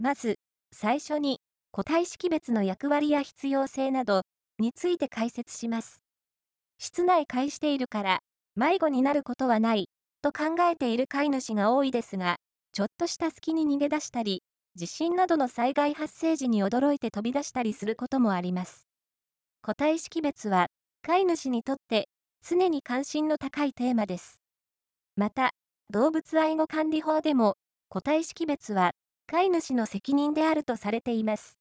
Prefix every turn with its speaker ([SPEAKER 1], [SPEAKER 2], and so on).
[SPEAKER 1] まず、最初に、個体識別の役割や必要性などについて解説します。室内飼いしているから、迷子になることはない、と考えている飼い主が多いですが、ちょっとした隙に逃げ出したり、地震などの災害発生時に驚いて飛び出したりすることもあります。個体識別は、飼い主にとって常に関心の高いテーマです。また、動物愛護管理法でも、個体識別は飼い主の責任であるとされています。